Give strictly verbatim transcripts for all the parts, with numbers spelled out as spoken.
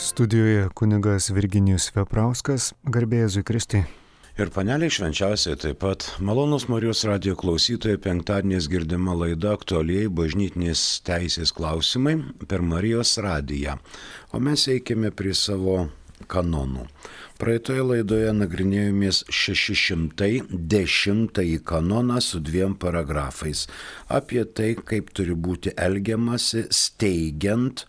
Studijoje kunigas Virginijus Veprauskas, garbė Jėzui Kristui. Ir paneliai švenčiausiai taip pat. Malonus Marijos radijo klausytojai, penktadieniais girdima laida aktualiai bažnytinės teisės klausimai per Marijos radiją. O mes eikime prie savo kanonų. Praeitoje laidoje nagrinėjomės šeši šimtai dešimtąjį kanoną su dviem paragrafais. Apie tai, kaip turi būti elgiamasi steigiant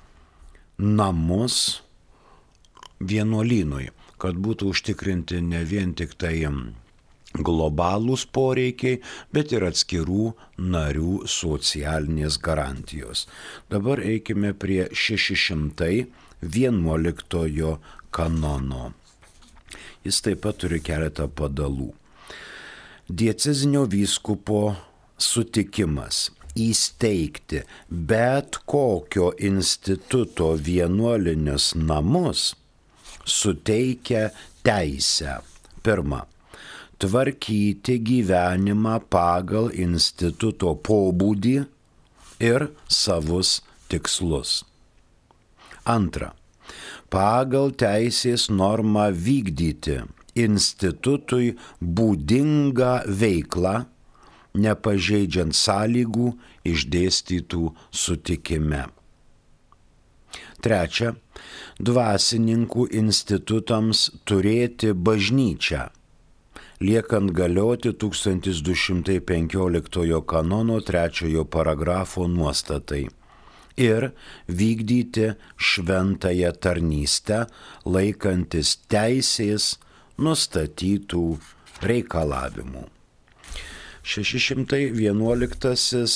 namus vienuolynui, kad būtų užtikrinti ne vien tik tai globalūs poreikiai, bet ir atskirų narių socialinės garantijos. Dabar eikime prie šeši šimtai vienuoliktojo kanono. Jis taip pat turi keletą padalų. Diecezinio vyskupo sutikimas įsteigti bet kokio instituto vienuolinius namus suteikia teisę. Pirma, tvarkyti gyvenimą pagal instituto pobūdį ir savus tikslus. Antra, pagal teisės normą vykdyti institutui būdingą veiklą, nepažeidžiant sąlygų išdėstytų sutikime. Trečia, dvasininkų institutams turėti bažnyčią, liekant galioti tūkstantis du šimtai penkioliktojo kanono trečiojo paragrafo nuostatai ir vykdyti šventąją tarnystę, laikantis teisės nustatytų reikalavimų. šeši šimtai vienuoliktasis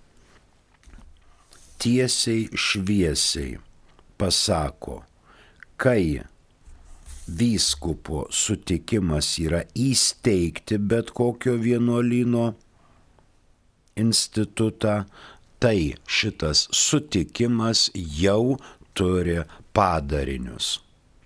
tiesiai šviesiai pasako, kai vyskupo sutikimas yra įsteigti bet kokio vienuolyno institutą, tai šitas sutikimas jau turi padarinius.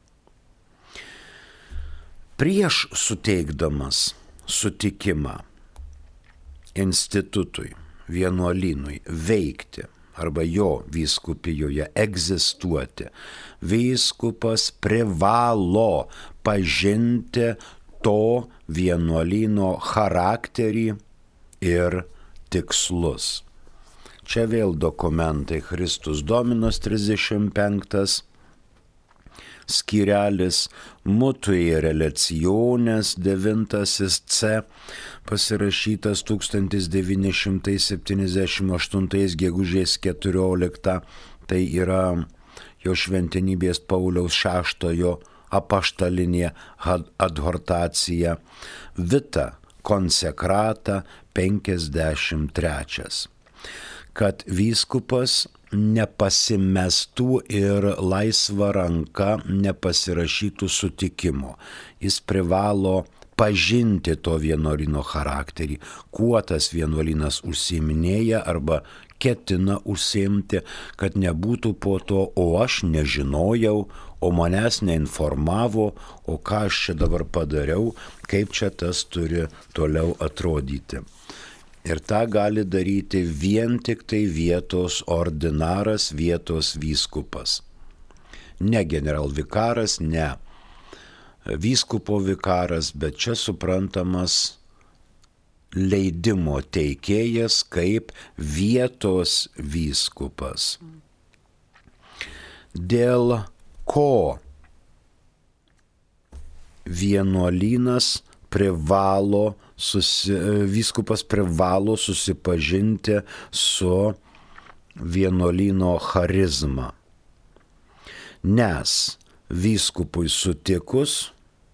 Prieš suteikdamas sutikimą institutui, vienuolynui veikti arba jo vyskupijoje egzistuoti, vyskupas privalo pažinti to vienuolyno charakterį ir tikslus. Čia vėl dokumentai Christus Dominus trisdešimt penktas skyrelis, Mutui Relaciones devintasis C, pasirašytas tūkstantis devyni šimtai septyniasdešimt aštuntais gegužės keturioliktą, tai yra jo šventenybės Pauliaus šeštojo apaštalinė adhortacija, Vita Konsekrata penkiasdešimt trečias. Kad vyskupas nepasimestų ir laisva ranka nepasirašytų sutikimo. Jis privalo pažinti to vienuolyno charakterį, kuo tas vienuolynas užsiiminėja arba ketina užsiimti, kad nebūtų po to, o aš nežinojau, o manęs neinformavo, o ką aš čia dabar padariau, kaip čia tas turi toliau atrodyti. Ir tą gali daryti vien tik tai vietos ordinaras, vietos vyskupas. Ne generalvikaras, ne vyskupo vikaras, bet čia suprantamas leidimo teikėjas kaip vietos vyskupas. Dėl ko vienuolynas privalo Susi, vyskupas privalo susipažinti su vienuolyno charizma, nes vyskupui sutikus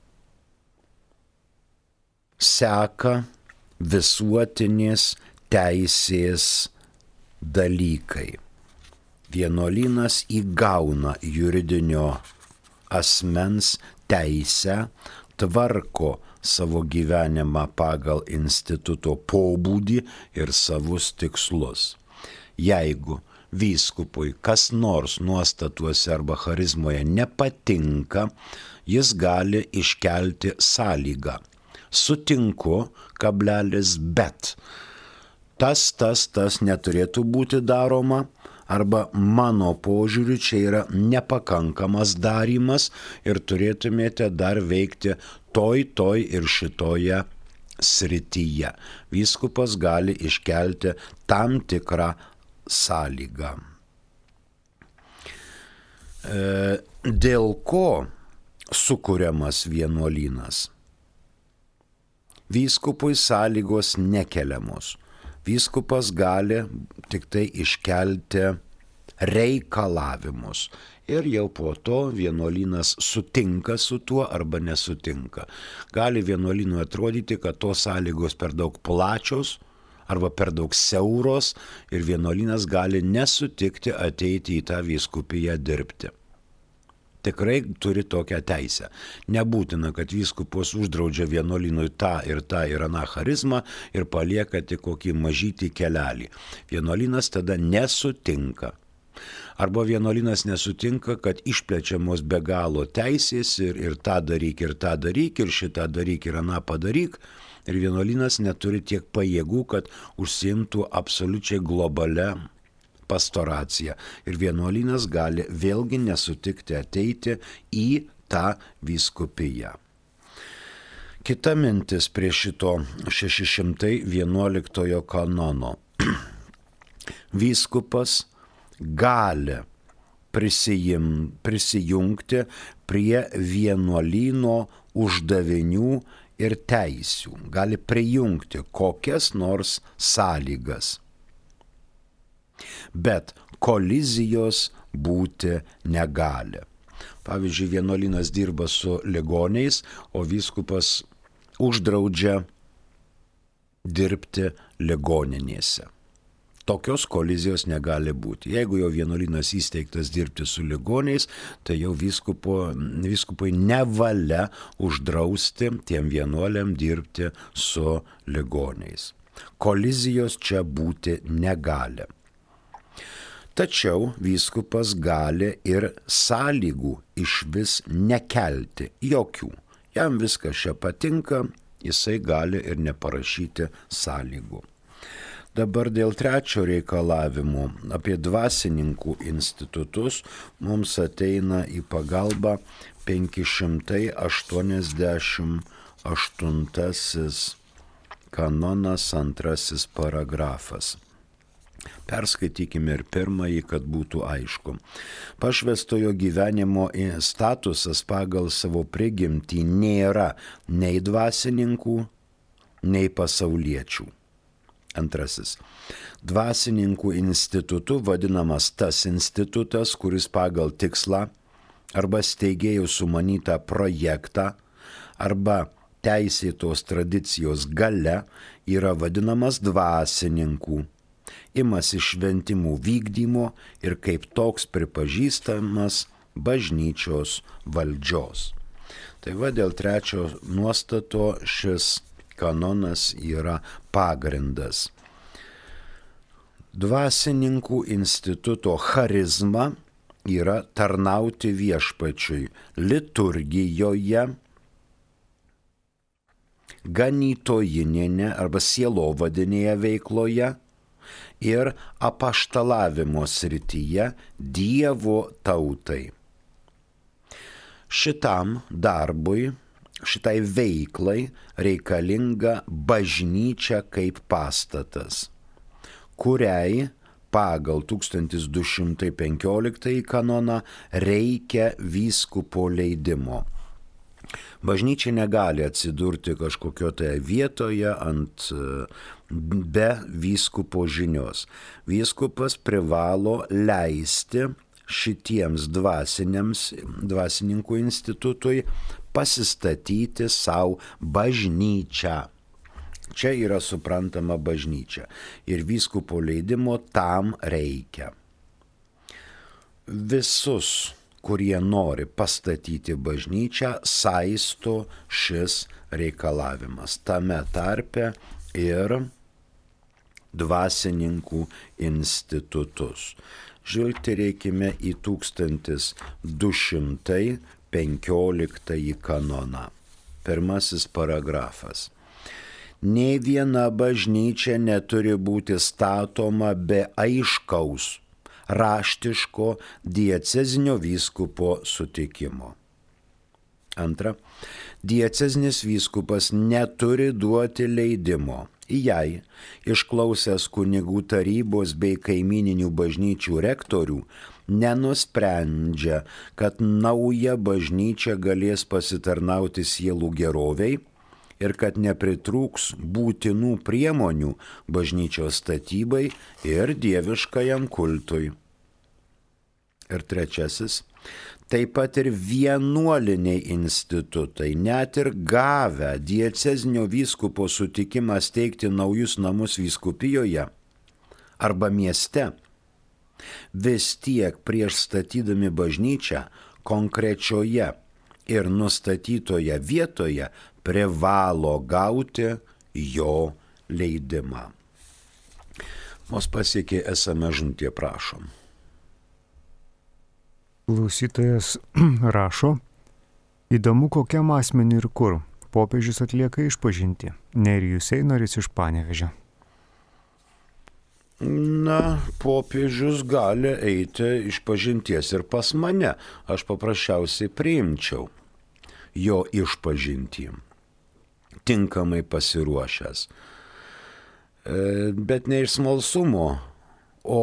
seka visuotinės teisės dalykai. Vienuolynas įgauna juridinio asmens teisę, tvarko savo gyvenimą pagal instituto pobūdį ir savus tikslus. Jeigu vyskupui kas nors nuostatuose arba charizmoje nepatinka, jis gali iškelti sąlygą. Sutinku, kablelis, bet tas, tas, tas neturėtų būti daroma, arba mano požiūriu čia yra nepakankamas darymas ir turėtumėte dar veikti toj, toj ir šitoje srityje. Vyskupas gali iškelti tam tikrą sąlygą. Dėl ko sukuriamas vienuolynas? Vyskupui sąlygos nekeliamos. Vyskupas gali tik tai iškelti reikalavimus. Ir jau po to vienuolynas sutinka su tuo arba nesutinka. Gali vienuolynui atrodyti, kad tos sąlygos per daug plačios arba per daug siauros ir vienuolynas gali nesutikti ateiti į tą vyskupiją dirbti. Tikrai turi tokią teisę. Nebūtina, kad vyskupas uždraudžia vienuolynui tą ir tą ir aną charizmą ir palieka tik kokį mažytį kelelį. Vienuolynas tada nesutinka. Arba vienuolynas nesutinka, kad išplečiamos be galo teisės ir, ir tą daryk, ir tą daryk, ir šitą daryk, ir aną padaryk. Ir vienuolynas neturi tiek pajėgų, kad užsiimtų absoliučiai globalia pastoracija. Ir vienuolynas gali vėlgi nesutikti ateiti į tą vyskupiją. Kita mintis prie šito šeši šimtai vienuoliktojo kanono. Vyskupas gali prisijim, prisijungti prie vienuolyno uždavinių ir teisių. Gali prijungti kokias nors sąlygas. Bet kolizijos būti negali. Pavyzdžiui, vienuolynas dirba su ligoniais, o vyskupas uždraudžia dirbti ligoninėse. Tokios kolizijos negali būti. Jeigu jau vienuolynas įsteigtas dirbti su ligoniais, tai jau vyskupo, vyskupui nevalia uždrausti tiem vienuoliam dirbti su ligoniais. Kolizijos čia būti negali. Tačiau vyskupas gali ir sąlygų išvis nekelti, jokių. Jam viskas čia patinka, jisai gali ir neparašyti sąlygų. Dabar dėl trečio reikalavimo apie dvasininkų institutus mums ateina į pagalbą penki šimtai aštuoniasdešimt aštuntasis kanonas, antrasis paragrafas. Perskaitykime ir pirmąjį, kad būtų aišku. Pašvęstojo gyvenimo statusas pagal savo prigimtį nėra nei dvasininkų, nei pasauliečių. Antrasis. Dvasininkų institutu vadinamas tas institutas, kuris pagal tikslą arba steigėjų sumanytą projektą arba teisėtos tradicijos gale yra vadinamas dvasininkų. Imasi šventimų vykdymo ir kaip toks pripažįstamas bažnyčios valdžios. Tai va dėl trečio nuostato šis kanonas yra pagrindas. Dvasininkų instituto charizma yra tarnauti viešpačiui liturgijoje, ganytojinėje arba sielovadinėje veikloje ir apaštalavimo srityje Dievo tautai. Šitam darbui, šitai veiklai reikalinga bažnyčia kaip pastatas, kuriai pagal tūkstantis du šimtai penkioliktąjį kanoną reikia vyskupo leidimo. Bažnyčia negali atsidurti kažkokioje vietoje ant, be vyskupo žinios. Vyskupas privalo leisti šitiems dvasiniams, dvasininkų institutui pasistatyti savo bažnyčią. Čia yra suprantama bažnyčia ir vyskupo leidimo tam reikia. Visus, kurie nori pastatyti bažnyčią, saisto šis reikalavimas. Tame tarpe ir dvasininkų institutus. Žvilgterėkime į tūkstantis du šimtai penkioliktąjį kanoną. Pirmasis paragrafas. Nė viena bažnyčia neturi būti statoma be aiškaus, raštiško diecezinio vyskupo sutikimo. Antra, diecezinis vyskupas neturi duoti leidimo, jei išklausęs kunigų tarybos bei kaimininių bažnyčių rektorių nenusprendžia, kad nauja bažnyčia galės pasitarnauti sielų geroviai ir kad nepritrūks būtinų priemonių bažnyčios statybai ir dieviškajam kultui. Ir trečiasis, taip pat ir vienuoliniai institutai, net ir gavę diecezinio vyskupo sutikimą steigti naujus namus vyskupijoje arba mieste, vis tiek prieš statydami bažnyčią konkrečioje ir nustatytoje vietoje privalo gauti jo leidimą. Mus pasiekė es em es žinutė, prašom. Klausytojas rašo, įdomu kokiam asmeniu ir kur popiežius atlieka išpažintį. Nerijus Einoris iš Panevėžio. Na, popiežius gali eiti išpažinties ir pas mane. Aš paprasčiausiai priimčiau jo išpažintį, tinkamai pasiruošęs. Bet ne iš smalsumo, o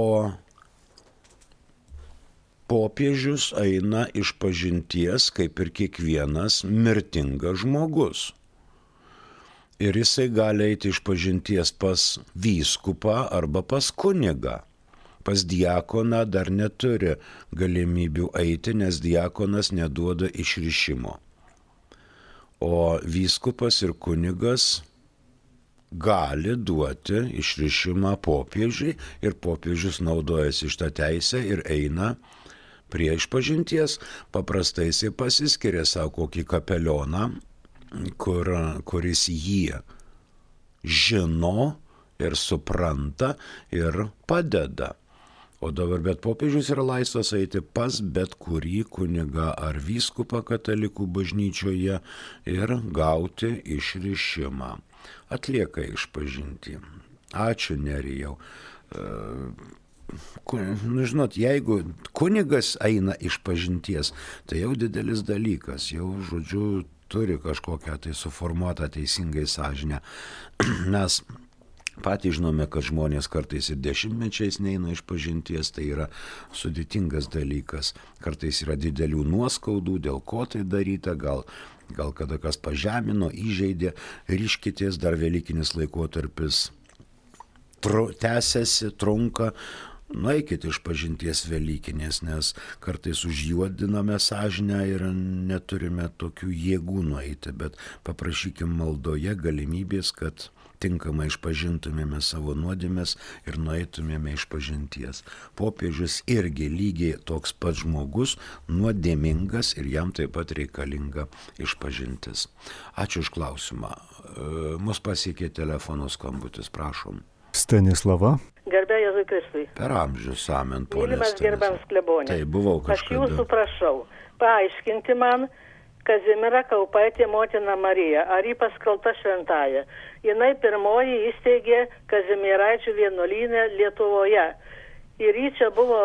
popiežius eina išpažinties kaip ir kiekvienas mirtingas žmogus. Ir jisai gali eiti išpažinties pas vyskupą arba pas kunigą. Pas diakoną dar neturi galimybių eiti, nes diakonas neduoda išrišimo. O vyskupas ir kunigas gali duoti išrišimą popiežiui ir popiežius naudojasi šitą teisę ir eina prie išpažinties. Paprastai jisai pasiskiria savo kokį kapelioną, kur, kuris jį žino ir supranta ir padeda. O dabar bet popiežius yra laisvas eiti pas bet kurį kunigą ar vyskupą katalikų bažnyčioje ir gauti išrišimą. Atlieka išpažintį. Ačiū, Nerijau. Nu, žinot, jeigu kunigas eina išpažinties, tai jau didelis dalykas, jau, žodžiu, turi kažkokią tai suformuotą teisingai sąžinę. Mes patys žinome, kad žmonės kartais ir dešimtmečiais neina išpažinties, tai yra sudėtingas dalykas. Kartais yra didelių nuoskaudų, dėl ko tai daryta, gal, gal kada kas pažemino, įžeidė, ryškitės, dar velykinis laikotarpis tru, tęsiasi, trunka. Nueikit išpažinties velykinės, nes kartais užjuodiname sąžinę ir neturime tokių jėgų nueiti, bet paprašykim maldoje galimybės, kad tinkamai išpažintumėme savo nuodėmes ir nueitumėme išpažinties. Popiežius irgi lygiai toks pat žmogus, nuodėmingas ir jam taip pat reikalinga išpažintis. Ačiū už klausimą. Mus pasiekė telefono skambutis, prašom. Stanislava. Garbė Jėzui Kristui. Per amžius amen, ponė Mylimas gerbiamas klebonė. Tai buvau kažkada. Aš jūsų prašau, paaiškinti man Kazimiera Kaupaitė motina Marija, ar ji paskelbta šventąja. Jinai pirmoji įsteigė Kazimieraičių vienuolynę Lietuvoje. Ir ji čia buvo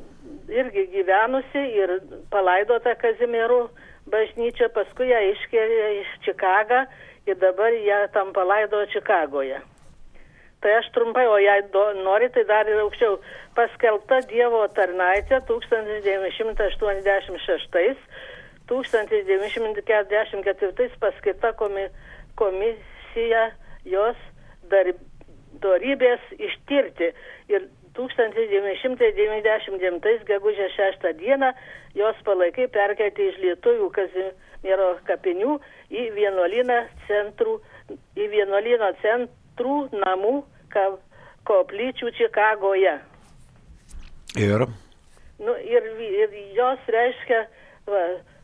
irgi gyvenusi ir palaidota Kazimierų bažnyčia, paskui ją iškėlė iš Čikagą ir dabar ją tam palaido Čikagoje. Tai aš trumpai, o jei do, nori, tai dar ir aukščiau. Paskelbta Dievo tarnaitė tūkstantis devyni šimtai aštuoniasdešimt šeštais, tūkstantis devyni šimtai keturiasdešimt ketvirtais paskirta komi, komisija jos dar, dorybės ištirti. Ir tūkstantis devyni šimtai devyniasdešimt devintais gegužės šeštą dieną jos palaikai perkelti iš lietuvių Kazimiero kapinių į vienuolyną centrų, į vienuolyno centrų namų koplyčių Čikagoje. Ir? Nu, ir, ir jos reiškia, va,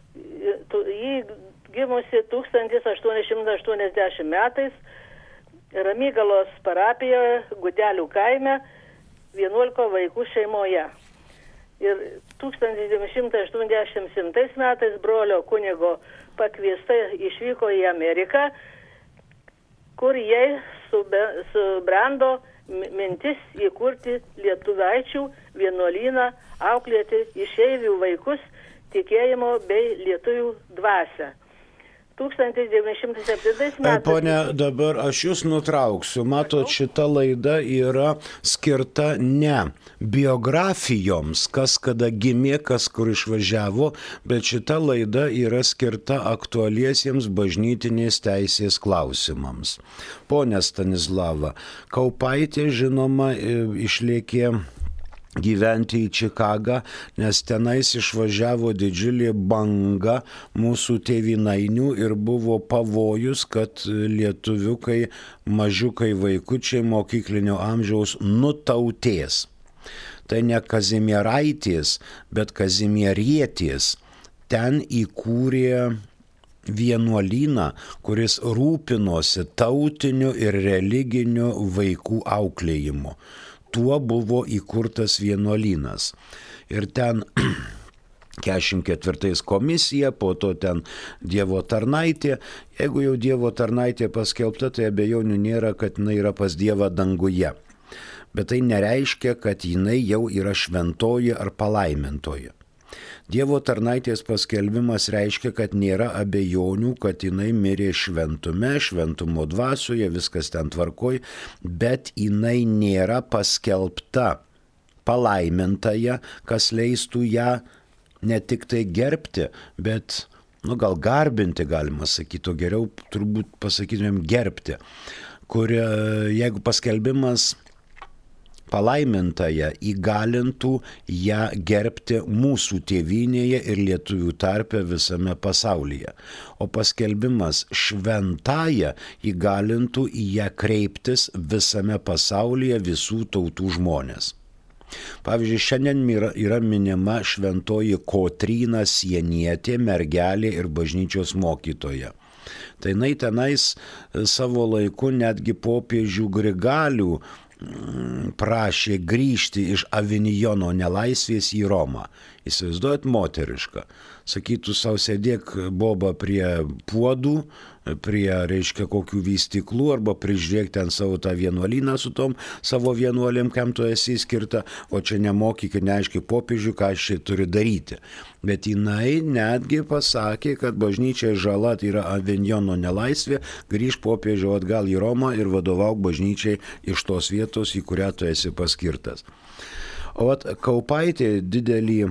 jį gimusi tūkstantis aštuoni šimtai aštuoniasdešimt metais Ramygalos parapijoje, Gudelių kaime, vienuolika vaikų šeimoje. Ir tūkstantis devyni šimtai aštuoniasdešimt septintais metais brolio kunigo pakviesta išvyko į Ameriką, kur jai subrendo mintis įkurti lietuvaičių vienuolyną auklėti išeivių vaikus tikėjimo bei lietuvių dvasią. tūkstantis devyni šimtai septintais metais. Pone, dabar aš jūs nutrauksiu. Matot, šita laida yra skirta ne biografijoms, kas kada gimė, kas kur išvažiavo, bet šita laida yra skirta aktualiesiems bažnytinės teisės klausimams. Pone Stanislava, Kaupaitė, žinoma, išlėkė gyventi į Čikagą, nes tenais išvažiavo didžiulė banga mūsų tėvynainių ir buvo pavojus, kad lietuviukai, mažiukai vaikučiai mokyklinio amžiaus nutautės. Tai ne Kazimieraitės, bet Kazimierietės. Ten įkūrė vienuolyną, kuris rūpinosi tautiniu ir religiniu vaikų auklėjimu. Tuo buvo įkurtas vienuolynas. Ir ten keturiasdešimt ketvirtais komisija, po to ten Dievo tarnaitė. Jeigu jau Dievo tarnaitė paskelbta, tai abejonių nėra, kad jinai yra pas Dievą danguje. Bet tai nereiškia, kad jinai jau yra šventoji ar palaimintoji. Dievo tarnaitės paskelbimas reiškia, kad nėra abejonių, kad jinai mirė šventume, šventumo dvasioje, viskas ten tvarkoj, bet jinai nėra paskelbta palaimintąją, kas leistų ją ne tik tai gerbti, bet, nu gal garbinti galima sakyti, o geriau turbūt pasakytumėm gerbti, kur jeigu paskelbimas palaimintąją įgalintų ją gerbti mūsų tėvynėje ir lietuvių tarpe visame pasaulyje. O paskelbimas šventąją įgalintų į ją kreiptis visame pasaulyje visų tautų žmonės. Pavyzdžiui, šiandien yra, yra minima šventoji Kotryna Sienietė, mergelė ir bažnyčios mokytoja. Tai jinai tenais savo laiku netgi popiežių Grigalių prašė grįžti iš Avinjono nelaisvės į Romą. Įsivaizduojat, moterišką. Sakytų, sau sėdėk boba prie puodų, prie, reiškia, kokių vystyklų, arba prižiūrėk ten savo tą vienuolyną su tom savo vienuolėm, kam tu esi skirta, o čia nemokyk ir neaiškiai popiežių, ką aš čia turi daryti. Bet jinai netgi pasakė, kad bažnyčiai žala tai yra Avinjono nelaisvė, grįž popiežių atgal į Romą ir vadovauk bažnyčiai iš tos vietos, į kurią tu esi paskirtas. O at Kaupaitė didelį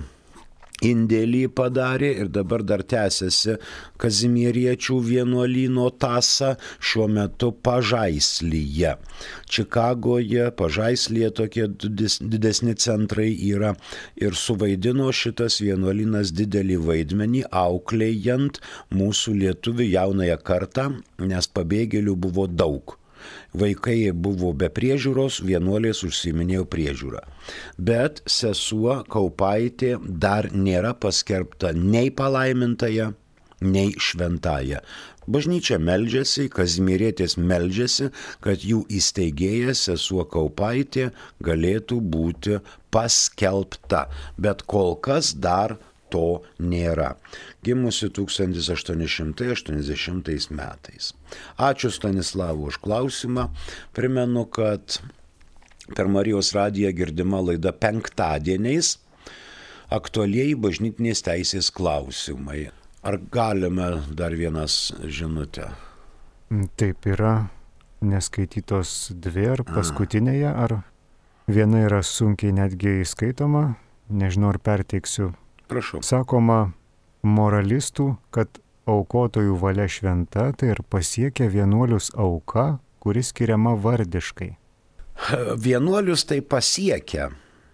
indėlį padarė ir dabar dar tęsiasi Kazimieriečių vienuolyno tąsa, šiuo metu Pažaislyje. Čikagoje, Pažaislyje tokie didesni centrai yra ir suvaidino šitas vienuolynas didelį vaidmenį, auklėjant mūsų lietuvių jaunąją kartą, nes pabėgėlių buvo daug. Vaikai buvo be priežiūros, vienuolės užsiiminėjo priežiūrą. Bet sesuo Kaupaitė dar nėra paskelbta nei palaimintąją, nei šventąją. Bažnyčia meldžiasi, Kazimierietės meldžiasi, kad jų įsteigėjas sesuo Kaupaitė galėtų būti paskelbta. Bet kol kas dar to nėra. Gimusi tūkstantis aštuoni šimtai aštuoniasdešimtais metais. Ačiū Stanislavui už klausimą. Primenu, kad per Marijos radiją girdima laida penktadieniais aktualieji bažnytinės teisės klausimai. Ar galime dar vienas žinutę? Taip, yra neskaitytos dvi, ar paskutinėje, ar viena yra sunkiai netgi įskaitoma, nežinau, ar perteiksiu. Prašau. Sakoma moralistų, kad aukotojų valia šventa, tai ir pasiekia vienuolius auka, kuri skiriama vardiškai. Vienuolius tai pasiekia,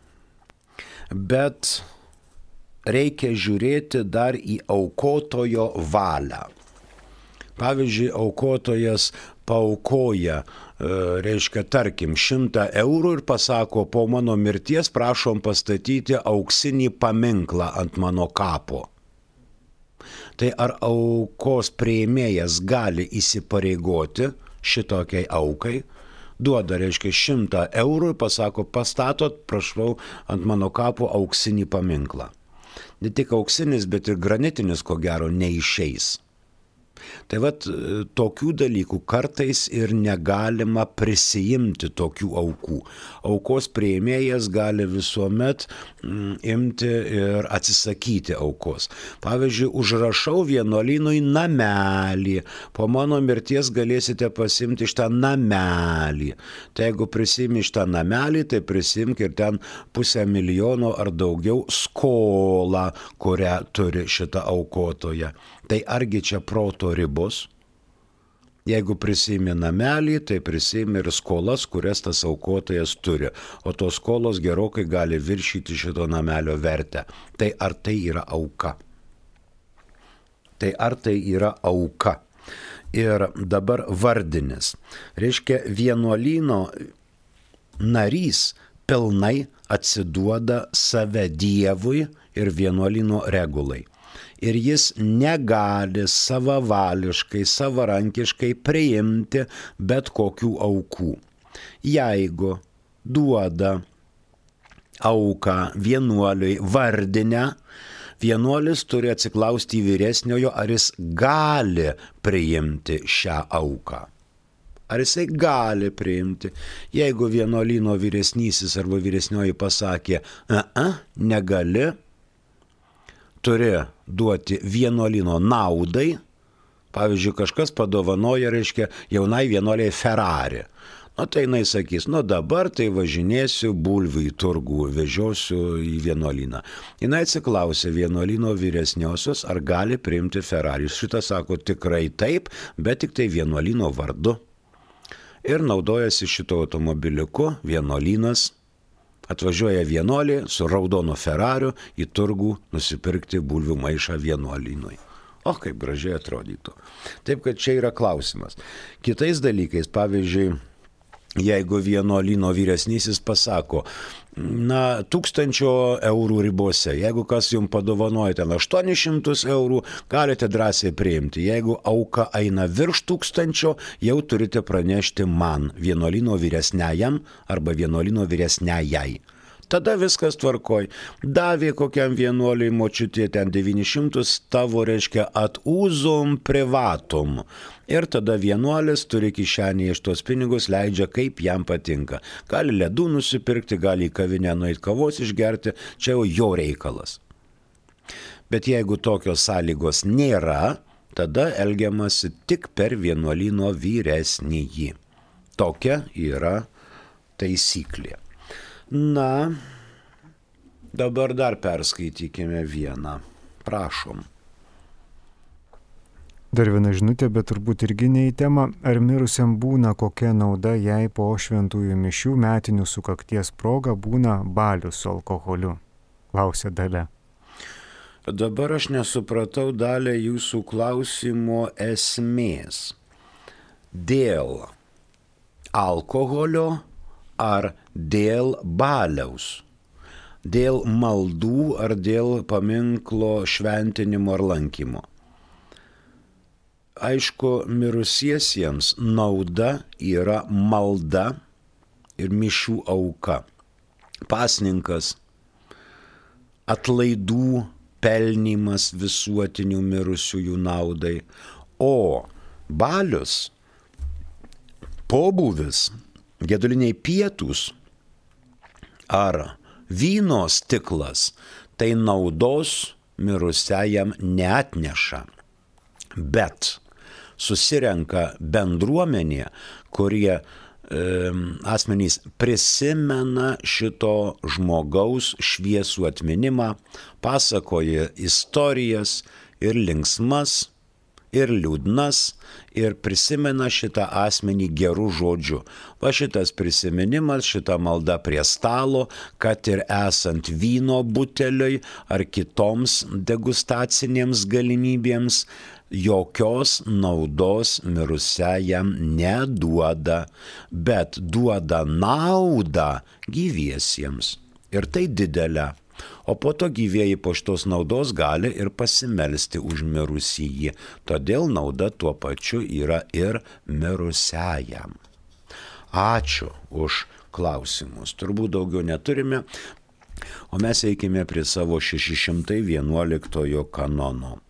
bet reikia žiūrėti dar į aukotojo valią. Pavyzdžiui, aukotojas paaukoja, reiškia, tarkim, šimtą eurų ir pasako, po mano mirties prašom pastatyti auksinį paminklą ant mano kapo. Tai ar aukos priėmėjas gali įsipareigoti šitokiai aukai? Duoda, reiškia, šimtą eurų ir pasako, pastatot, prašau, ant mano kapo auksinį paminklą. Ne tik auksinis, bet ir granitinis, ko gero, neišeis. Tai vat tokių dalykų kartais ir negalima prisijimti tokių aukų. Aukos priėmėjas gali visuomet mm, imti ir atsisakyti aukos. Pavyzdžiui, užrašau vienuolynui namelį, po mano mirties galėsite pasimti šitą namelį. Tai jeigu prisimi šitą namelį, tai prisimk ir ten pusę milijono ar daugiau skolą, kurią turi šitą aukotoją. Tai argi čia proto ribos? Jeigu prisimi namelį, tai prisimi ir skolas, kurias tas aukotojas turi, o tos skolos gerokai gali viršyti šito namelio vertę. Tai ar tai yra auka? Tai ar tai yra auka? Ir dabar vardinis. Reiškia, vienuolyno narys pilnai atsiduoda save Dievui ir vienuolyno regulai. Ir jis negali savavališkai, savarankiškai priimti bet kokių aukų. Jeigu duoda auką vienuoliui vardinę, vienuolis turi atsiklausti į vyresniojo, ar jis gali priimti šią auką. Ar jisai gali priimti? Jeigu vienuolyno vyresnysis arba vyresnioji pasakė, a, negali, turi duoti vienuolyno naudai, pavyzdžiui, kažkas padovanoja, reiškia, jaunai vienuoliai Ferrari. Nu, tai jinai sakys, nu dabar tai važinėsiu bulvių į turgų, vežiosiu į vienuolyną. Jinai atsiklausė vienuolyno vyresniosios, ar gali priimti Ferrari. Šitą sako tikrai taip, bet tik tai vienuolyno vardu. Ir naudojasi šito automobiliuku vienuolynas. Atvažiuoja vienuolį su raudonu Ferrariu į turgų nusipirkti bulvių maišą vienuolynui. O, kaip gražiai atrodytų. Taip, kad čia yra klausimas. Kitais dalykais, pavyzdžiui, jeigu vienuolyno vyresnysis pasako, na, tūkstančio eurų ribose, jeigu kas jums padovanoja ten aštuonis šimtus eurų, galite drąsiai priimti. Jeigu auka eina virš tūkstančio, jau turite pranešti man, vienuolyno vyresniajam arba vienuolyno vyresniajai. Tada viskas tvarkoj. Davė kokiam vienuoliui močiutė ten devynis šimtus, tavo reiškia at uzum privatum. Ir tada vienuolis turi kišenėje šitos pinigus, leidžia kaip jam patinka. Gali ledų nusipirkti, gali į kavinę nueiti kavos išgerti, čia jau jo reikalas. Bet jeigu tokios sąlygos nėra, tada elgiamasi tik per vienuolyno vyresnįjį. Tokia yra taisyklė. Na, dabar dar perskaitykime vieną. Prašom. Dar viena žinutė, bet turbūt irgi ne į temą. Ar mirusiam būna kokia nauda, jei po šventųjų mišių metinių sukakties proga būna balius su alkoholiu? Klausia Dalia. Dabar aš nesupratau dalį jūsų klausimo esmės. Dėl alkoholio ar dėl baliaus? Dėl maldų ar dėl paminklo šventinimo ar lankymo? Aišku, mirusiesiems nauda yra malda ir mišių auka. Pasninkas, atlaidų pelnymas visuotinių mirusiųjų naudai, o balius, pobūvis, geduliniai pietūs ar vyno stiklas, tai naudos mirusiajam neatneša. Bet susirenka bendruomenė, kurie e, asmenys prisimena šito žmogaus šviesų atminimą, pasakoja istorijas ir linksmas, ir liūdnas, ir prisimena šitą asmenį gerų žodžių. Va šitas prisiminimas, šita malda prie stalo, kad ir esant vyno buteliui ar kitoms degustacinėms galimybėms, jokios naudos mirusiajam neduoda, bet duoda naudą gyviesiems. Ir tai didelė. O po to gyvieji po šitos naudos gali ir pasimelsti už mirusįjį. Todėl nauda tuo pačiu yra ir mirusiajam. Ačiū už klausimus. Turbūt daugiau neturime, o mes eikime prie savo šeši šimtai vienuoliktojo kanono.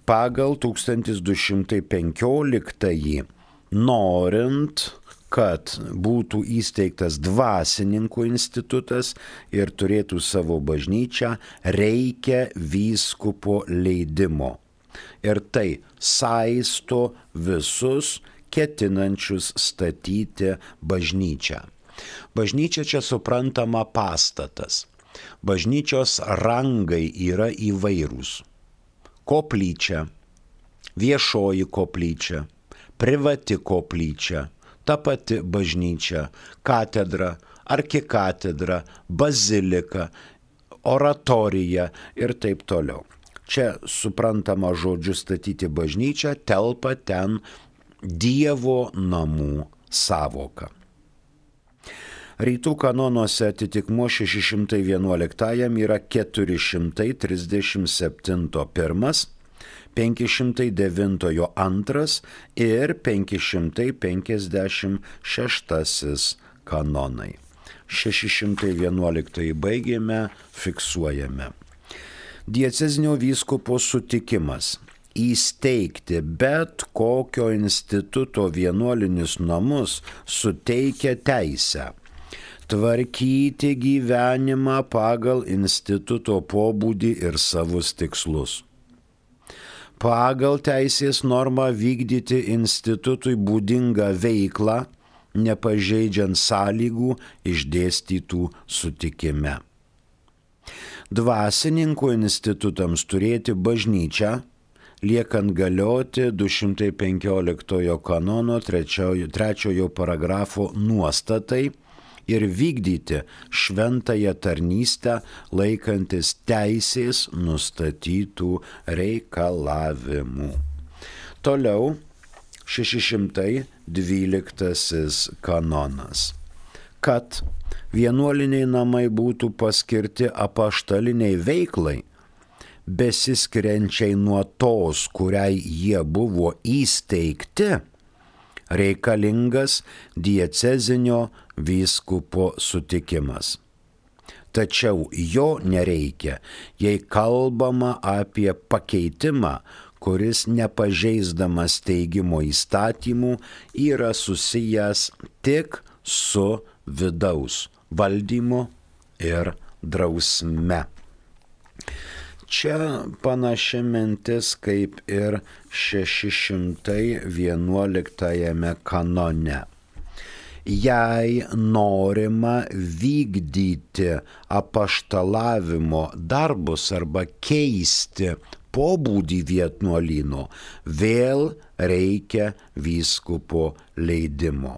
pagal tūkstantis du šimtai penkioliktąjį, norint, kad būtų įsteigtas dvasininkų institutas ir turėtų savo bažnyčią, reikia vyskupo leidimo. Ir tai saisto visus ketinančius statyti bažnyčią. Bažnyčia čia suprantama pastatas. Bažnyčios rangai yra įvairūs. Koplyčia, viešoji koplyčia, privati koplyčia, ta pati bažnyčia, katedra, arkikatedra, bazilika, oratorija ir taip toliau. Čia suprantama žodžiu statyti bažnyčią, telpa ten Dievo namų sąvoka. Rytų kanonuose atitikmuo šeši šimtai vienuoliktajam yra keturi šimtai trisdešimt septinto pirmas, penki šimtai devintojo antras ir penki šimtai penkiasdešimt šeštasis kanonai. šeši šimtai vienuoliktąjį baigėme, fiksuojame. Diecezinio vyskupo sutikimas įsteigti bet kokio instituto vienuolinius namus suteikia teisę tvarkyti gyvenimą pagal instituto pobūdį ir savus tikslus. Pagal teisės normą vykdyti institutui būdingą veiklą, nepažeidžiant sąlygų išdėstytų sutikime. Dvasininkų institutams turėti bažnyčią, liekant galioti du šimtai penkioliktojo kanono trečiojo, trečiojo paragrafo nuostatai ir vykdyti šventąją tarnystę laikantis teisės nustatytų reikalavimų. Toliau šeši šimtai dvyliktasis kanonas. Kad vienuoliniai namai būtų paskirti apaštaliniai veiklai, besiskiriančiai nuo tos, kuriai jie buvo įsteigti, reikalingas diecezinio vyskupo sutikimas. Tačiau jo nereikia, jei kalbama apie pakeitimą, kuris nepažeisdamas steigimo įstatymų yra susijęs tik su vidaus valdymu ir drausme. Čia panaši mintis kaip ir šeši šimtai vienuoliktajame kanone. Jei norima vykdyti apaštalavimo darbus arba keisti pobūdį vienuolyno, vėl reikia vyskupo leidimo.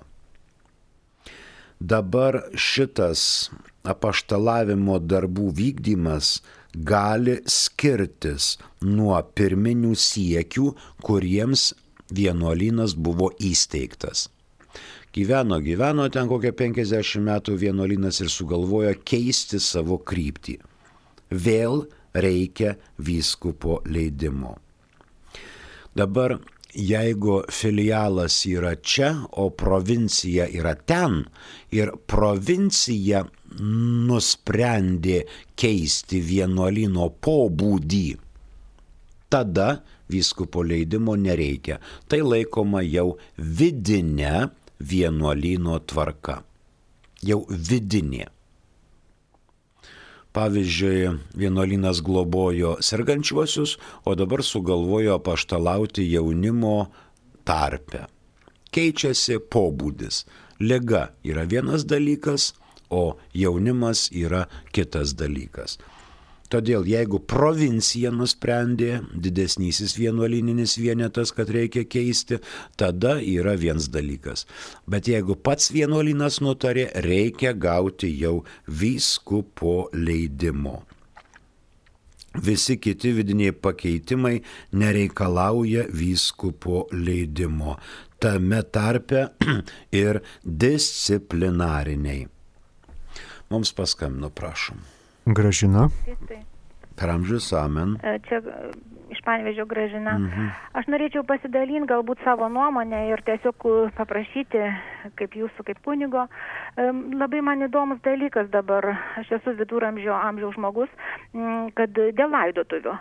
Dabar šitas apaštalavimo darbų vykdymas gali skirtis nuo pirminių siekių, kuriems vienuolynas buvo įsteigtas. Gyveno, gyveno ten kokią penkiasdešimt metų vienuolynas ir sugalvojo keisti savo kryptį. Vėl reikia vyskupo leidimo. Dabar, jeigu filialas yra čia, o provincija yra ten, ir provincija nusprendė keisti vienuolyno pobūdį, tada vyskupo leidimo nereikia. Tai laikoma jau vidinė vienuolyno tvarka. Jau vidinė. Pavyzdžiui, vienuolynas globojo sergančiuosius, o dabar sugalvojo apaštalauti jaunimo tarpe. Keičiasi pobūdis. Liga yra vienas dalykas, o jaunimas yra kitas dalykas. Todėl jeigu provincija nusprendė, didesnysis vienuolyninis vienetas, kad reikia keisti, tada yra vienas dalykas. Bet jeigu pats vienuolynas nutarė, reikia gauti jau vyskupo leidimo. Visi kiti vidiniai pakeitimai nereikalauja vyskupo leidimo. Tame tarpe ir disciplinariniai. Mums paskambino, prašom. Gražina. Per amžius, amen. Čia iš Panevėžio Gražina. Mhm. Aš norėčiau pasidalinti galbūt savo nuomonę ir tiesiog paprašyti, kaip jūsų, kaip kunigo. Labai man įdomus dalykas dabar, aš esu viduramžio amžiaus žmogus, kad dėl laidotuvių.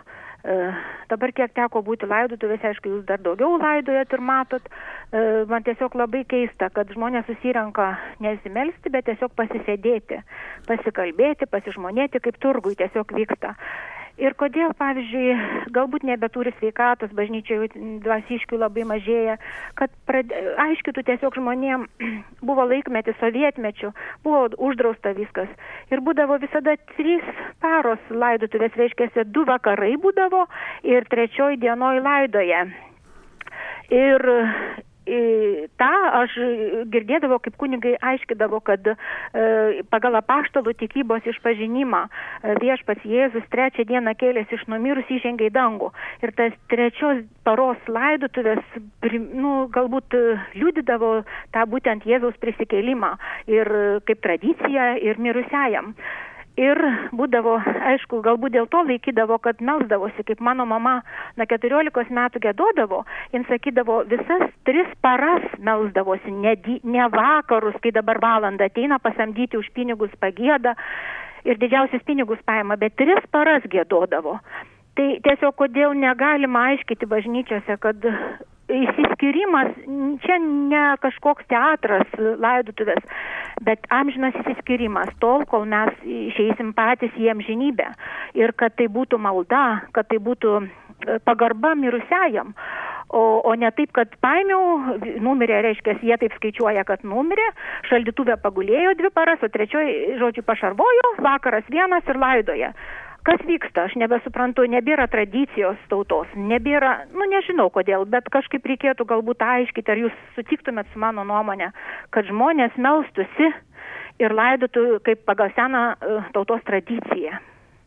Dabar kiek teko būti laidotuvėse, aišku, jūs dar daugiau laidojat ir matot, man tiesiog labai keista, kad žmonės susirenka nesimelsti, bet tiesiog pasisėdėti, pasikalbėti, pasižmonėti, kaip turgui tiesiog vyksta. Ir kodėl, pavyzdžiui, galbūt nebeturi sveikatos, bažnyčioje dvasiškių labai mažėja, kad prad... aiškitų tiesiog žmonėm, buvo laikmetis sovietmečių, buvo uždrausta viskas. Ir būdavo visada trys paros laidotuvės, reiškia, du vakarai būdavo ir trečioj dienoj laidoje. Ir tą aš girdėdavau, kaip kunigai aiškidavo, kad e, pagal apaštalų tikybos išpažinimą e, viešpats Jėzus trečią dieną kėlėsi iš numirusių, įžengė į dangų. Ir tas trečios paros laidotuvės, nu, galbūt liudydavo tą būtent Jėzaus prisikėlimą ir kaip tradiciją ir mirusiajam. Ir būdavo, aišku, galbūt dėl to laikydavo, kad melsdavosi, kaip mano mama nuo keturiolikos metų giedodavo, jin sakydavo, visas tris paras melsdavosi, ne, ne vakarus, kai dabar valandą ateina pasamdyti už pinigus pagieda ir didžiausius pinigus paima, bet tris paras giedodavo. Tai tiesiog kodėl negalima aiškyti bažnyčiose, kad išsiskyrimas čia ne kažkoks teatras laidotuvės, bet amžinas išsiskyrimas tol, kol mes išeisim patys į amžinybę. Ir kad tai būtų malda, kad tai būtų pagarba mirusiajam. O, o ne taip, kad paėmiau, numirė, reiškia, jie taip skaičiuoja, kad numirė, šaldytuvė pagulėjo dvi paras, o trečioji, žodžiu, pašarvojo, vakaras vienas ir laidoja. Kas vyksta, aš nebesuprantu, nebėra tradicijos tautos, nebėra, nu nežinau kodėl, bet kažkaip reikėtų galbūt aiškiti, ar jūs sutiktumėt su mano nuomonė, kad žmonės melstusi ir laidotų kaip pagal seną tautos tradiciją.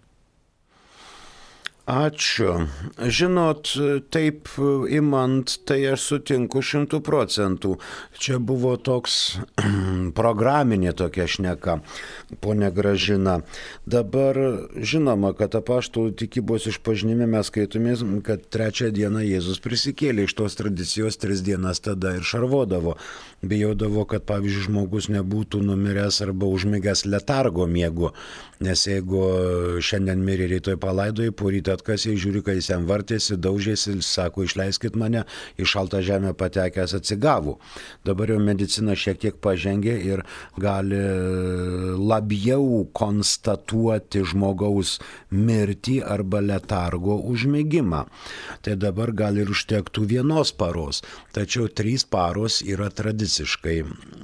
Ačiū. Žinot, taip imant, tai aš sutinku šimtų procentų. Čia buvo toks programinė tokia šneka, ponia Gražina. Dabar žinoma, kad apaštalų tikybos išpažinime mes skaitomės, kad trečią dieną Jėzus prisikėlė, iš tos tradicijos tris dienas tada ir šarvodavo. Bijodavo, kad pavyzdžiui žmogus nebūtų numiręs arba užmigęs letargo miegu, nes jeigu šiandien mirė, rytoj palaidoja, poryt atkasė, žiūri, kai jis jam vartėsi, daužėsi, sako, išleiskit mane, į šaltą žemę patekęs atsigavo. Dabar jau medicina šiek tiek pažengė ir gali labiau konstatuoti žmogaus mirtį arba letargo užmigimą. Tai dabar gal ir užtektų vienos paros, tačiau trys paros yra tradiciškai,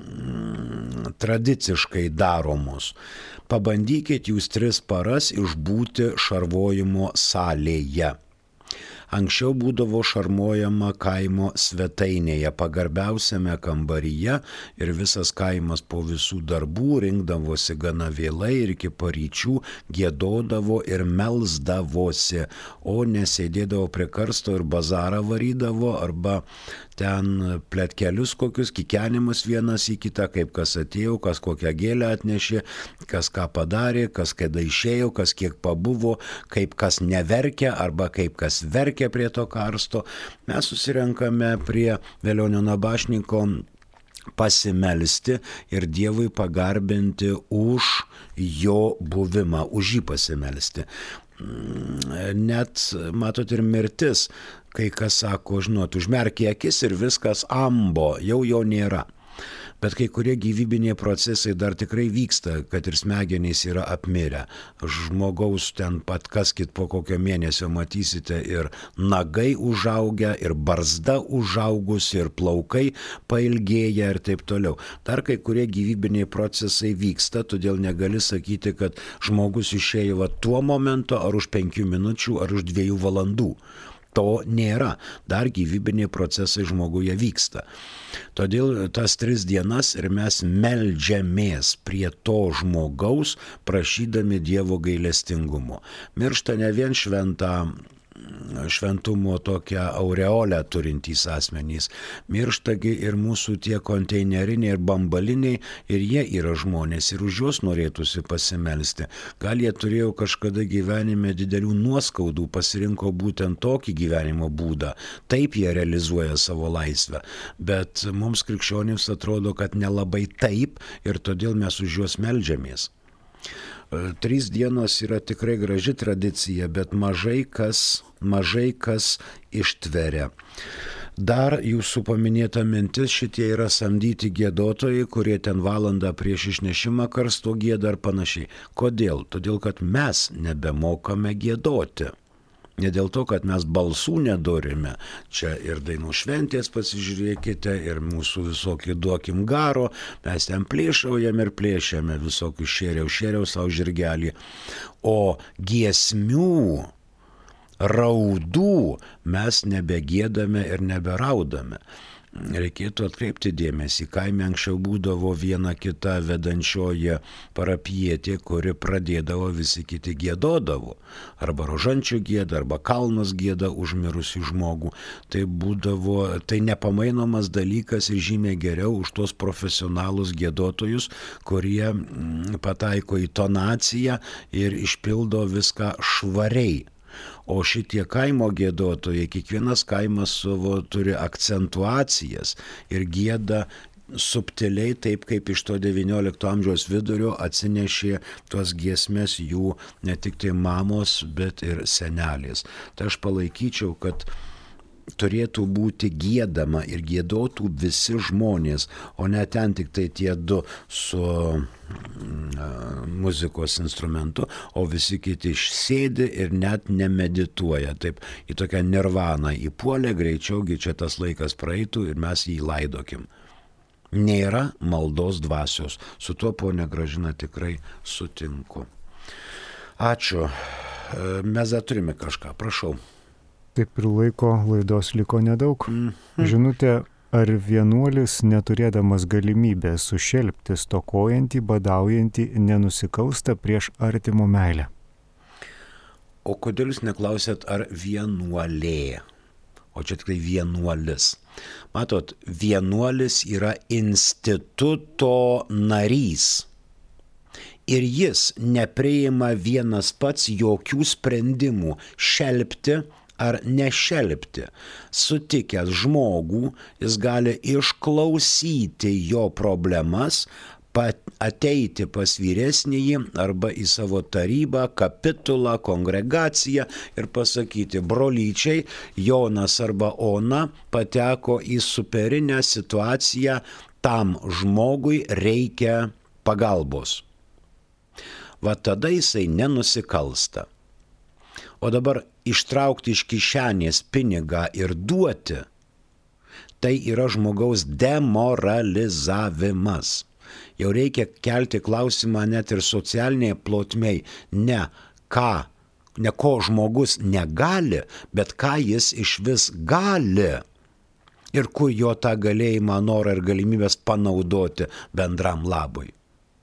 tradiciškai daromos. Pabandykit jūs tris paras išbūti šarvojimo salėje. Anksčiau būdavo šarmojama kaimo svetainėje, pagarbiausiame kambaryje ir visas kaimas po visų darbų rinkdavosi gana vėlai ir iki paryčių giedodavo ir melsdavosi, o nesėdėdavo prie karsto ir bazarą varydavo arba ten pletkelius kokius, kikenimus vienas į kitą, kaip kas atėjo, kas kokią gėlę atnešė, kas ką padarė, kas kada išėjo, kas kiek pabuvo, kaip kas neverkia arba kaip kas verkia prie to karsto. Mes susirenkame prie Velionio Nabašniko pasimelsti ir Dievui pagarbinti už jo buvimą, už jį pasimelsti. Net, matot, ir mirtis, kai kas sako, žinot, užmerkė akis ir viskas ambo, jau jo nėra. Bet kai kurie gyvybiniai procesai dar tikrai vyksta, kad ir smegenys yra apmirę. Žmogaus ten pat kaskit po kokio mėnesio matysite ir nagai užaugę, ir barzda užaugusi, ir plaukai pailgėję ir taip toliau. Dar kai kurie gyvybiniai procesai vyksta, todėl negali sakyti, kad žmogus išėjo va tuo momentu, ar už penkių minučių, ar už dviejų valandų. To nėra. Dar gyvybiniai procesai žmoguje vyksta. Todėl tas tris dienas ir mes meldžiamės prie to žmogaus, prašydami Dievo gailestingumo. Miršta ne vien šventą šventumo tokią aureolę turintys asmenys. Mirštagi ir mūsų tie konteineriniai ir bambaliniai, ir jie yra žmonės, ir už juos norėtųsi pasimelsti. Gal jie turėjo kažkada gyvenime didelių nuoskaudų, pasirinko būtent tokį gyvenimo būdą. Taip jie realizuoja savo laisvę. Bet mums krikščionims atrodo, kad nelabai taip, ir todėl mes už juos meldžiamės. Trys dienos yra tikrai graži tradicija, bet mažai kas, mažai kas ištveria. Dar jūsų paminėta mintis, šitie yra samdyti giedotojai, kurie ten valandą prieš išnešimą karsto gėdą ar panašiai. Kodėl? Todėl, kad mes nebemokame giedoti. Ne dėl to, kad mes balsų nedorime. Čia ir dainų šventės pasižiūrėkite, ir mūsų visokį duokim garo, mes ten plėšaujam ir plėšiame visokių šėriau, šėriau savo žirgelį. O giesmių, raudų mes nebegėdame ir neberaudame. Reikėtų atkreipti dėmesį, kaime anksčiau būdavo viena kita vedančioji parapijietė, kuri pradėdavo, visi kiti giedodavo. Arba rožančių gieda, arba kalnas gieda už mirusį žmogų. Tai būdavo, tai nepamainomas dalykas ir žymiai geriau už tos profesionalus giedotojus, kurie pataiko į tonaciją ir išpildo viską švariai. O šitie kaimo giedotojai, kiekvienas kaimas savo turi akcentuacijas ir gieda subtiliai, taip kaip iš to devyniolikto amžiaus vidurio atsinešė tos giesmės jų ne tik tai mamos, bet ir senelės. Tai aš palaikyčiau, kad turėtų būti giedama ir giedotų visi žmonės, o ne ten tik tai tie du su muzikos instrumentu, o visi kiti išsėdi ir net nemedituoja. Taip į tokią nirvaną įpuolė, greičiaugi čia tas laikas praeitų ir mes jį laidokim. Nėra maldos dvasios. Su tuo, ponia Gražina, tikrai sutinku. Ačiū. Mes dar turime kažką, prašau. Taip ir laiko laidos liko nedaug. Mm-hmm. Žinutė, ar vienuolis, neturėdamas galimybės sušelpti stokojantį, badaujantį, nenusikalsta prieš artimo meilę? O kodėl jūs neklausėt, ar vienuolė? O čia tikrai vienuolis. Matot, vienuolis yra instituto narys. Ir jis nepriima vienas pats jokių sprendimų šelpti ar nešelpti. Sutikęs žmogų, jis gali išklausyti jo problemas, ateiti pas vyresnįjį arba į savo tarybą, kapitulą, kongregaciją ir pasakyti, brolyčiai, Jonas arba Ona pateko į superinę situaciją, tam žmogui reikia pagalbos. Va tada jisai nenusikalsta. O dabar ištraukti iš kišenės pinigą ir duoti, tai yra žmogaus demoralizavimas. Jau reikia kelti klausimą net ir socialinėje plotmėje, ne ką, ne ko žmogus negali, bet ką jis iš vis gali. Ir kur jo tą galėjimą, norą ir galimybės panaudoti bendram labui.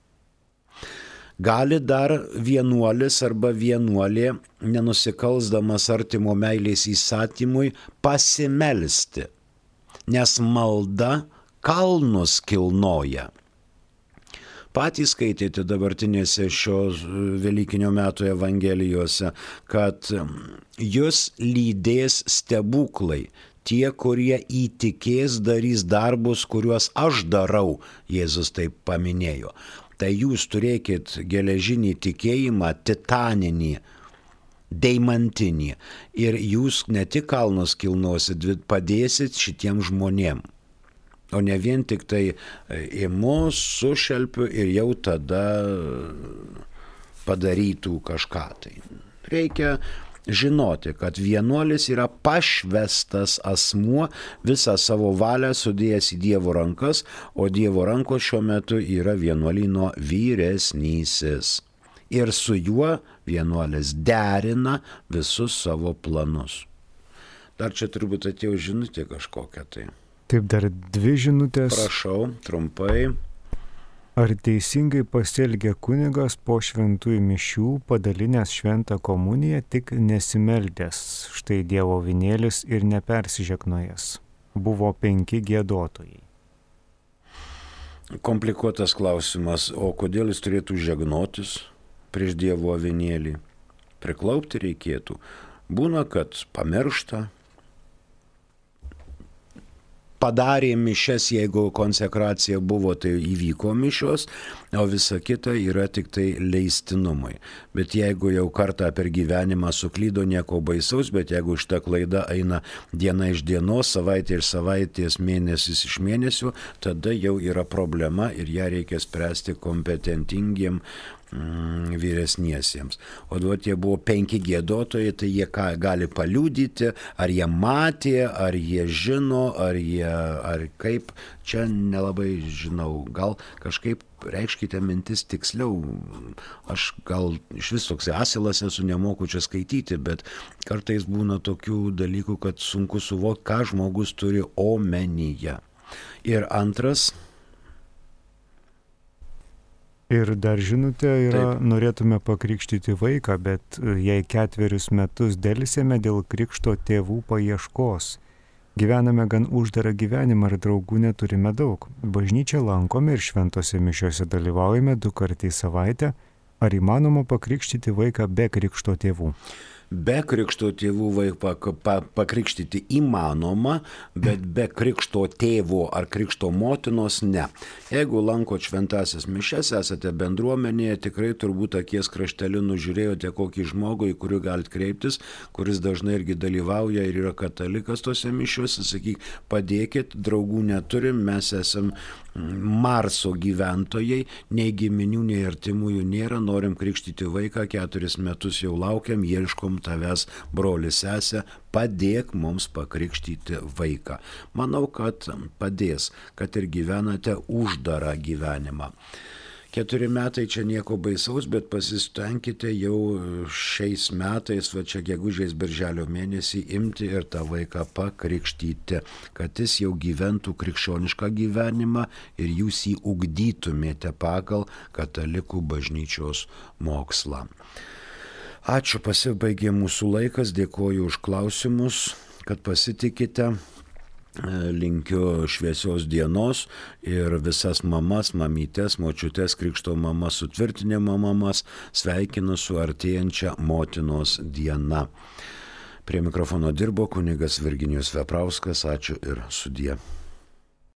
Gali dar vienuolis arba vienuolė, nenusikalsdamas artimo meilės įstatymui, pasimelsti, nes malda kalnus kilnoja. Patys skaitėte dabartinėse šios Velykinio metų evangelijose, kad jūs lydės stebuklai, tie, kurie įtikės, darys darbus, kuriuos aš darau, Jėzus taip paminėjo. Tai jūs turėkit geležinį tikėjimą, titaninį, deimantinį. Ir jūs ne tik kalnus kilnosit, padėsit šitiem žmonėm. O ne vien tik tai imu, sušelpiu ir jau tada padarytų kažką. Tai reikia žinoti, kad vienuolis yra pašvestas asmuo, visą savo valią sudėjęs į Dievo rankas, o Dievo rankos šiuo metu yra vienuolyno vyresnysis. Ir su juo vienuolis derina visus savo planus. Dar čia turbūt atėjo žinutė kažkokia tai. Taip, dar dvi žinutės. Prašau, trumpai. Ar teisingai pasielgė kunigas po šventųjų mišių padalinęs šventą komuniją, tik nesimeldęs, štai Dievo vinėlis ir nepersižegnojęs? Buvo penki giedotojai. Komplikuotas klausimas, o kodėl jis turėtų žegnotis prieš Dievo vinėlį? Priklaupti reikėtų. Būna, kad pamiršta, padarė mišias, jeigu konsekracija buvo, tai įvyko mišios, o visa kita yra tik tai leistinumui. Bet jeigu jau kartą per gyvenimą suklydo, nieko baisaus, bet jeigu šita klaida eina diena iš dienos, savaitė iš savaitės, mėnesis iš mėnesių, tada jau yra problema ir ją reikia spręsti kompetentingiem mm, vyresniesiems. O duot jie buvo penki giedotojai, tai jie ką gali paliudyti, ar jie matė, ar jie žino, ar jie, ar kaip, čia nelabai žinau, gal kažkaip reikškite mintis tiksliau, aš gal iš vis toks asilas esu, nemoku čia skaityti, bet kartais būna tokių dalykų, kad sunku suvokti, ką žmogus turi omenyje. Ir antras. Ir dar žinote, yra, Taip. norėtume pakrikštyti vaiką, bet jei ketverius metus dėlsime dėl krikšto tėvų paieškos. Gyvename gan uždarą gyvenimą ir draugų neturime daug. Bažnyčią lankome ir šventose mišiose dalyvaujame du kartus į savaitę. Ar įmanoma pakrikštyti vaiką be krikšto tėvų? Be krikšto tėvų vaiką pakrikštyti įmanoma, bet be krikšto tėvo ar krikšto motinos ne. Jeigu lankot šventasias mišias, esate bendruomenėje, tikrai turbūt akies krašteliu nužiūrėjote kokį žmogų, į kurį galite kreiptis, kuris dažnai irgi dalyvauja ir yra katalikas tose mišiuose, sakyk, padėkit, draugų neturim, mes esam Marso gyventojai, nei giminių, nei artimųjų nėra, norim krikštyti vaiką, keturis metus jau laukiam, ieškom tavęs, broli, sesė, padėk mums pakrikštyti vaiką. Manau, kad padės, kad ir gyvenate uždarą gyvenimą. Keturi metai čia nieko baisaus, bet pasistengkite jau šiais metais, va čia gegužės birželio mėnesį, imti ir tą vaiką pakrikštyti, kad jis jau gyventų krikščionišką gyvenimą ir jūs jį ugdytumėte pagal katalikų bažnyčios mokslą. Ačiū, pasibaigė mūsų laikas, dėkoju už klausimus, kad pasitikite. Linkiu šviesios dienos ir visas mamas, mamytes, močiutes, krikšto mamas, sutvirtinimo mamas sveikinu su artėjančia motinos diena. Prie mikrofono dirbo kunigas Virginijus Veprauskas, ačiū ir sudie.